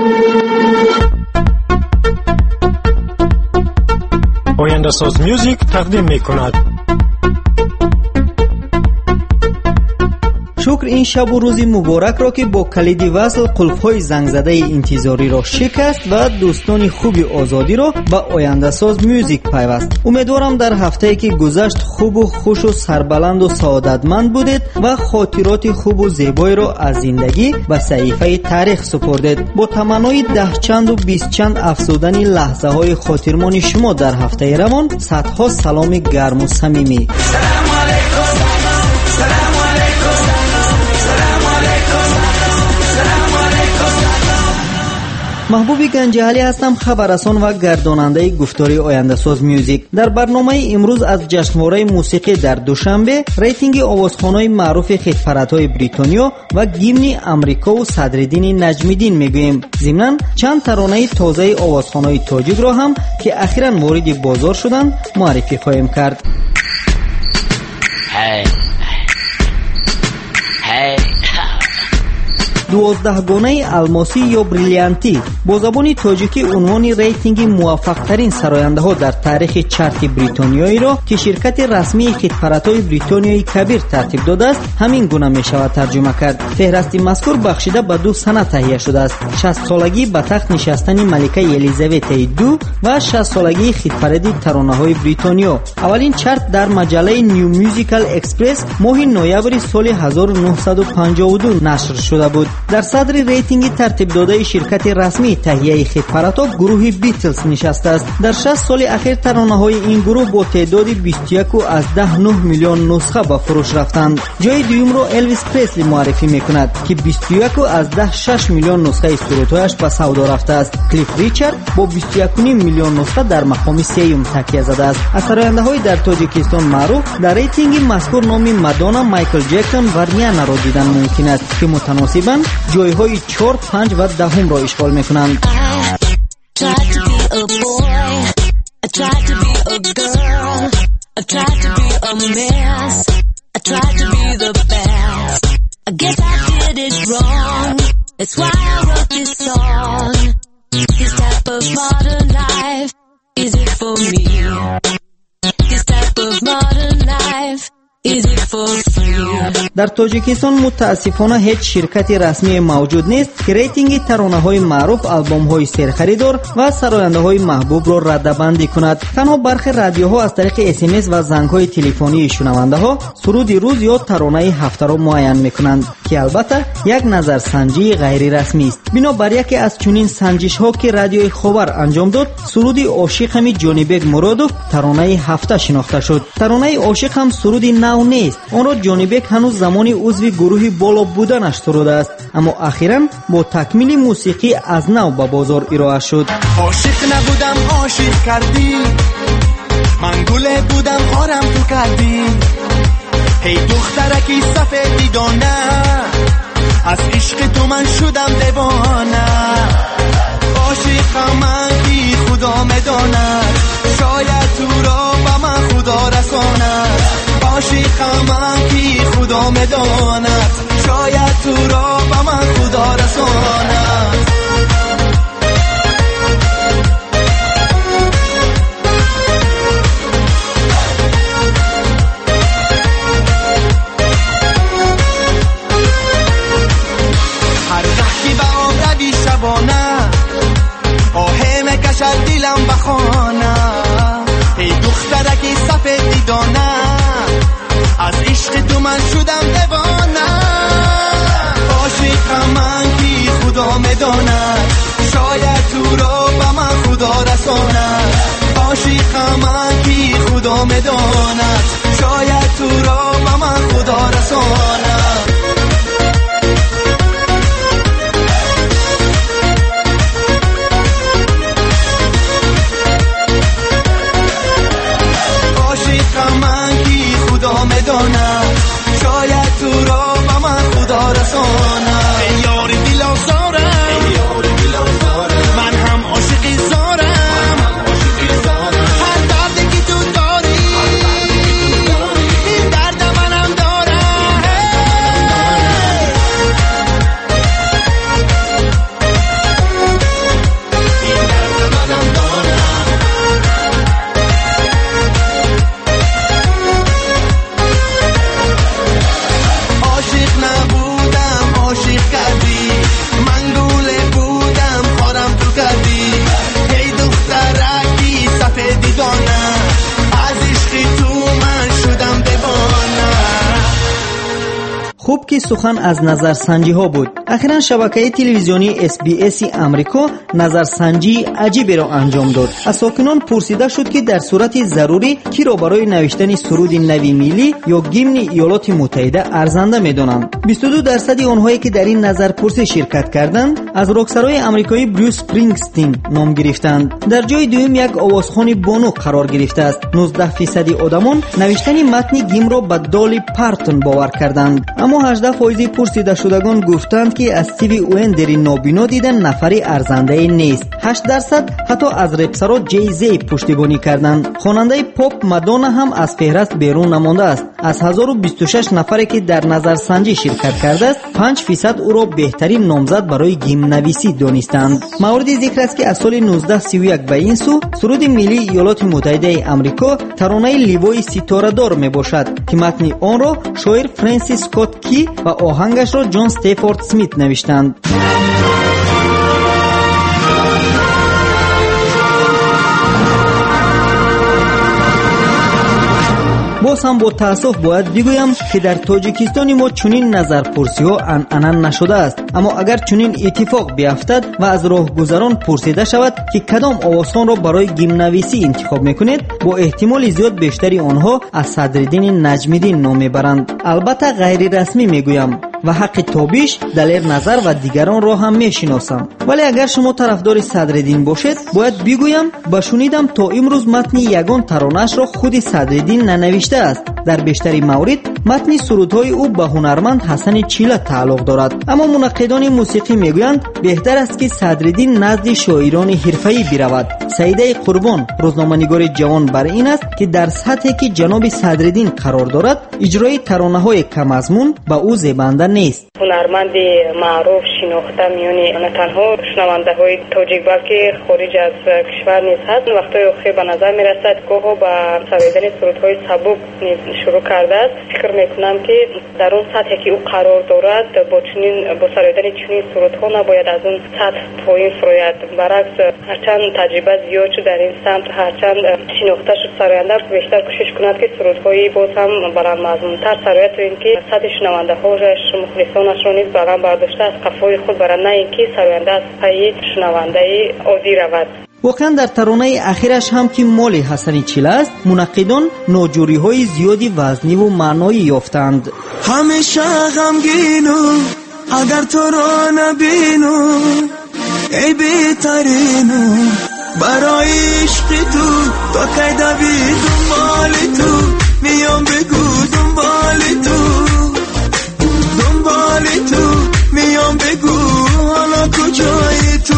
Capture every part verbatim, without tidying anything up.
آینده ساز میوزیک تقدیم می کند. شکر این شب و روزی مبارک را که با کلید وصل قلف‌های زنگ زده انتظاری را شکست و دوستان خوبی آزادی را به آینده ساز میوزیک پیوست. امیدوارم در هفته‌ای که گذشت خوب و خوش و سربلند و سعادتمند بودید و خاطرات خوب و زیبایی را از زندگی به صحیفه تاریخ سپردید. با تمنای ده چند و بیست چند افزودن لحظه های خاطرمان شما در هفته روان، صدها سلام گرم و صمیمی. سلام علیکم، سلام علیکم. محبوب گنجهلی هستم، خبررسان و گرداننده گفتاری آینده ساز میوزیک. در برنامه امروز از جشنواره موسیقی در دوشنبه، ریتینگ آوازخوان‌های معروف خدمت‌های بریتانیا و گیمن امریکا و صدرالدین نجمی‌دین میگوییم. ضمناً چند ترانه تازه آوازخوان‌های تاجیک را هم که اخیراً وارد بازار شدند معرفی خواهیم کرد. Hey. Hey. دوازده گانه الماسی یا بریلیانتی با زبان تاجیکی عنوان ریتینگ موفق ترین سراینده ها در تاریخ چارت بریتانیایی را که شرکت رسمی خدمت‌های بریتانیایی کبیر ترتیب داده است همین گونه می شود ترجمه کرد. فهرست مذکور بخشیده به دو سنه تهیه شده است: شصت سالگی به تخت نشستن ملکه الیزابت دو و شصت سالگی خدمت ترانه های بریتانیا. اولین چارت در مجله نیو موزیکال اکسپرس ماه نوامبر سال هزار و نهصد و پنجاه و دو نشر شده بود. در صدر ریتینگ ترتیب داده شرکت رسمی تهیه خدمت‌ها گروه بیتلز نشسته است. در شصت سال اخیر ترانه‌های این گروه با تعداد بیست و یک و ده میلیون نسخه به فروش رفتند. جای دوم را الویس پرسلی معرفی می‌کند که بیست و یک و ده شش میلیون نسخه سرودهایش به سودا رفته است. کلیف ریچارد با بیست و یک و نیم میلیون نسخه در مقام سوم تکیه زده است. از سراینده‌های در تاجیکستان معروف در ریتینگ مذکور نام مادونا، مایکل جکسون و ریانا را دیدن ممکن است که متناسباً جایهای چهار، پنج و دهم را اشغال میکنند. در تاجیکستان متاسفانه هیچ شرکت رسمی موجود نیست که ریتینگ ترانه‌های معروف، آلبوم‌های سرخریدار و سراینده‌های محبوب را رده‌بندی کند. تنها برخی رادیوها از طریق اس ام اس و زنگ‌های تلفنی شنونده‌ها سرود روز یا ترانه هفته را معین می‌کنند که البته یک نظرسنجی غیر رسمی است. بنابر یکی از چنین سنجش‌ها که رادیوی خبر انجام داد، سرود عاشق همی جانیبک مرادوف ترانه هفته شناخته شد. ترانه عاشق هم سرود نو نیست. آن را جانیبک هنوز زمانی عضو گروه بالا بودنش سروده است، اما اخیراً با تکمیل موسیقی از نو به بازار ارائه شد. عاشق نبودم عاشق کردی، من گل بودم خارم تو کردی، هی دخترکی سفیدی دانه، از عشق تو من شدم دیوانه. عاشقم من بی خدا میداند، شاید تو را با من خدا رساند. عاشقم من بی خدا میداند، شاید تو را با من خدا رساند. هر وقتی با آن روی شبانه، آهی میکشد دیلم بخانه. ای دخترکی سفیدی دانه، از عشق تو من شدم دیوانه. عاشقم من بی خدا میداند، شاید تو را با من خدا رساند. عاشقم من بی خدا میداند، شاید تو را با من خدا رساند. عاشقم من بی خدا میداند، شاید تو را با من خدا رساند. ای یار دل آزارم، من هم عاشقی زارم. هر دردی که تو داری، این درد منم دارم. که سخن از نظرسنجی ها بود. اخیراً شبکه تلویزیونی اس بی اس آمریکا نظرسنجی عجیبی را انجام داد. از ساکنان پرسیده شد که در صورت ضروری کی را برای نوشتن سرود نوی ملی یا گیمن ایالات متحده ارزنده می‌دانند. بیست و دو درصد آنهایی که در این نظرپرسی شرکت کردند از راکسرای آمریکایی بروس اسپرینگستین نام گرفتند. در جای دوم یک آوازخوان بانو قرار گرفته است. نوزده فیصد آدمان نوشتن متن گیم را به دالی پارتون باور کردند، اما هجده فیصد پرسیده شدگان گفتند که استیوی وندر نابینا دیدن نفری ارزنده نیست. هشت درصد حتی از رپسرا جی زی پشتیبانی کردند. خواننده پاپ مادونا هم از فهرست بیرون نمانده است. از هزار و بیست و شش نفری که در نظرسنجی شرکت کرده است، پنج فیصد او را بهترین نامزد برای گیم نویسی دانستند. مورد ذکر است که از سال نوزده سی و یک به این سو سرود ملی ایالات متحده آمریکا ترانه لیوای ستاره دار می باشد که متن آن را شاعر فرانسیس اسکات کی و آهنگش را جان استفورد اسمیت نوشتند. باز هم با تأسف باید بگویم که در تاجیکستان ما چنین نظرپرسی ها عنعنه نشده است، اما اگر چنین اتفاق بیفتد و از راهگذران پرسیده شود که کدام آوازخوان را برای گیم نویسی انتخاب میکنید، با احتمال زیاد بیشتری آنها از صدرالدین نجمیدین نام میبرند. البته غیر رسمی میگویم و حق تابیش، دلیر نظر و دیگران را هم میشناسم، ولی اگر شما طرفدار صدرالدین باشید باید بگویم با شنیدم تا امروز متن یگان ترانه‌اش را خود صدرالدین ننوشته است. در بیشتری موارد متن سرودهای او به هنرمند حسن چیله تعلق دارد، اما منقدان موسیقی میگویند بهتر است که صدرالدین نزد شاعران حرفه‌ای برود. سعیده قربان، روزنامه‌نگار جوان، بر این است که در سطحی که جناب صدرالدین قرار دارد اجرای ترانه‌های کم مضمون به او زیبنده نیست. هنرمند معروف شناخته میانی نه تنها شنونده‌های تاجیک بلکه خارج از کشور نیز هست. وقتی اخیر به نظر میرسد که او با سرودن سرودهای سبک شروع کرده است. فکر میکنم که در اون سطحی که او قرار دارد با چنین با سرودن چنین سرودها نباید از اون سطح پایین فروید. برعکس هرچند تجربه زیاد شد در این سمت، هرچند شناخته شد سراینده، بیشتر کوشش کند که سرودهای باز هم بلند مضمون‌تر سراید، تا اینکه سطح شنونده‌هاش مخلصانش را نیز بلند برداشته از قفای خود، برای نه اینکه سراینده از پای شنونده عادی رود. واقعا در ترانه اخیرش هم که مال حسن چیله است، منقدان ناجوری های زیادی وزنی و معنایی یافتند. همیشه غمگینو اگر تو را نبینو، ای بهترینو برای عشق تو، تا کی دوی دنبال تو، میام بگو دنبال تو، دنبال تو میام بگو حالا کجای تو.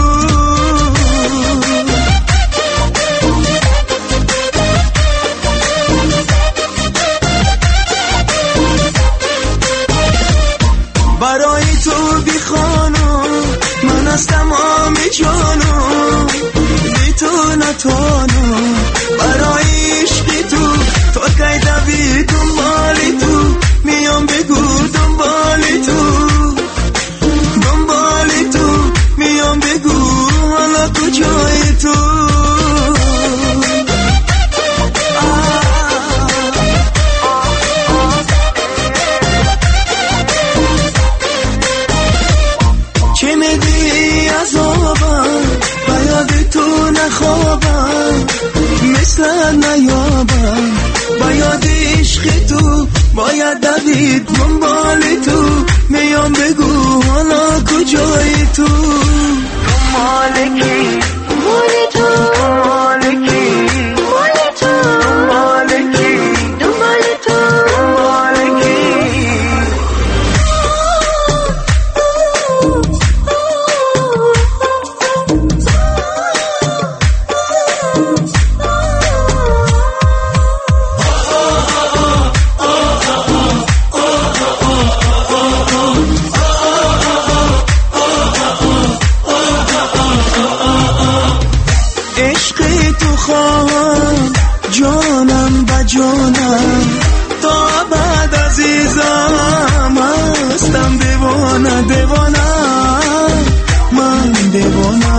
برای تو بیخوانو من از تمام جانو، بی تو نتوانو برای عشق تو، تا کی دوی دنبال تو، میام بگو دنبال تو، دنبال تو میام بگو حالا کجای تو. چه میدی عذابم بیاد تو نخوابم، مثل نیابم بیاد عشق تو، باید دوید دنبال تو، میام بگو حالا کجای تو. دنبال کی؟ دنبال تو، دنبال کی؟ دنبال تو، دنبال کی؟ دنبال تو، دنبال کی؟ جانم با جانم تا بعد عزیزم هستم، دیوانه دیوانه من دیوانه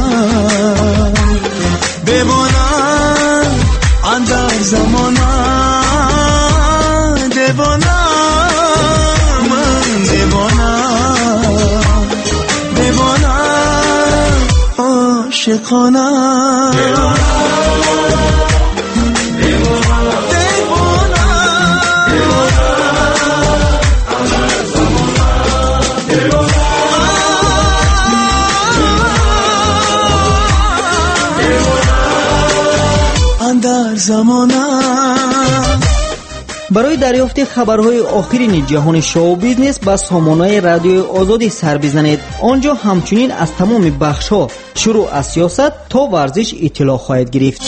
دیوانه اندر زمانه دیوانه من دیوانه. عاشقانم اندر زمانم. برای دریافت خبرهای آخرین جهان شو بیزنس با سامانه رادیوی آزادی سر بزنید. آنجا همچنین از تمام بخش‌ها شروع از سیاست تا ورزش اطلاع خواهید گرفت.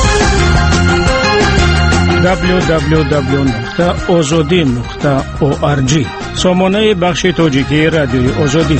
دبلیو دبلیو دبلیو نقطه آزادی نقطه او آر جی سامانه بخش تاجیکی رادیوی آزادی.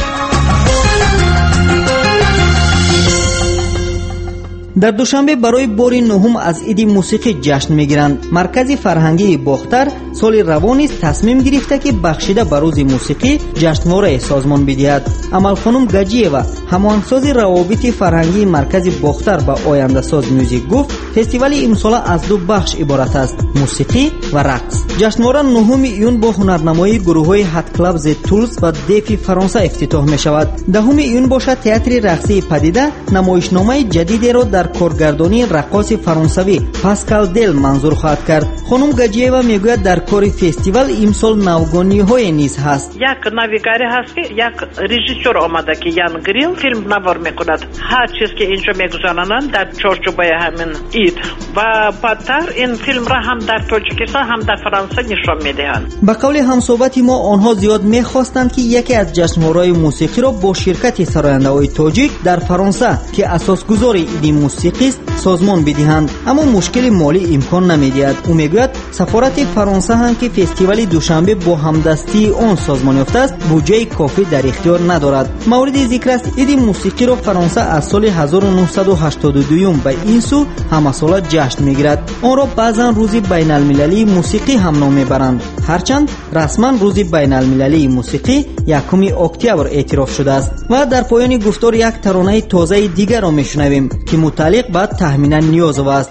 در دوشنبه برای بار نهم از عید موسیقی جشن میگیرند. مرکز فرهنگی باختر سال روان است تصمیم گرفته که بخشیده بر روز موسیقی جشنواره سازمان بدهد. امل خانم گجیوا هماهنگساز روابط فرهنگی مرکز باختر با آینده ساز میوزیک گفت فستیوال امسال از دو بخش عبارت است: موسیقی و رقص. جشنواره نهم ایون با هنرنمایی گروه‌های هات کلاب ز تولز و دفی فرانسه افتتاح می شود. دهم ایون باشد تئاتر رقصی پدیده نمایشنامه جدیدی را در کارگردانی رقاص فرانسوی پاسکال دل منظور خواهد کرد. خانم گجیوا میگوید در کار فستیوال امسال نوگانی‌های نیز هست. یک نویگاری هست که یک رژیسور آمده که یان گریل فیلم نوار میکند. هر چیز که اینجا میگذارند در چارچوبه همین اید و بعدتر این فیلم را هم در تاجیکستان هم در فرانسه نشان میدهند. به قول همصحبت ما آنها زیاد میخواستند که یکی از جشنواره‌های موسیقی را با شرکت سراینده‌های تاجیک در فرانسه که اساسگذار این موسیقی است سازمان بدهند، اما مشکل مالی امکان نمیدهد. او میگوید سفارت فرانسه هم که فستیوال دوشنبه با همدستی آن سازمان یافته است بودجه کافی در اختیار ندارد. مورد ذکر است عید موسیقی را فرانسه از سال هزار و نهصد و هشتاد و دو به این سو همه ساله جشن میگیرد. آن را بعضا روز بین المللی موسیقی هم نام میبرند، هرچند رسما روز بین المللی موسیقی یکم اکتبر اعتراف شده است. و در پایان گفتار یک ترانه تازه دیگر را میشنویم که متعلق به تخمین نیازو است.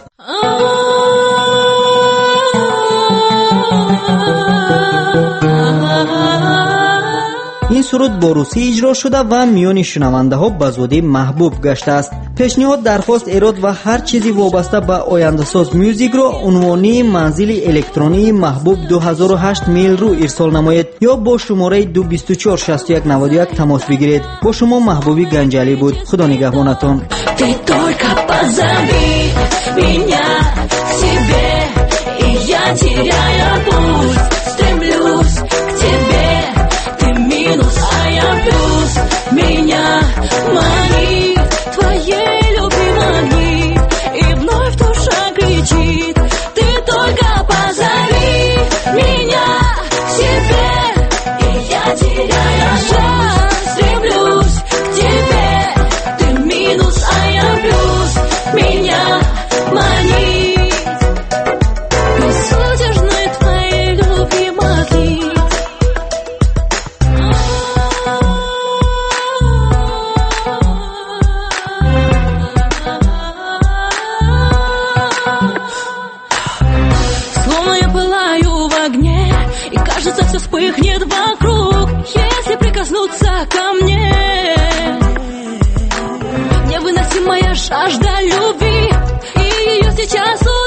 این سرود با روسی اجرا شده و میان شنونده ها به زودی محبوب گشته است. پیشنهاد، درخواست، ایراد و هر چیزی وابسته به آینده ساز میوزیک را عنوانی منزل الکترونی محبوب دو هزار و هشت میل رو ارسال نمایید یا با شماره دو بیست و چهار شصت و یک نود و یک تماس بگیرید. با شما محبوبی گنجلی بود. خدا نگهبانتون. Меня манит твоей любимой огни, и вновь душа кричит, ты только позови меня к себе, и я теряю шанс, стремлюсь к тебе, ты минус, а я плюс, меня манит безудержной твоей любимой огни. Кажется, все вспыхнет вокруг, если прикоснуться ко мне. Невыносимая жажда любви, и ее сейчас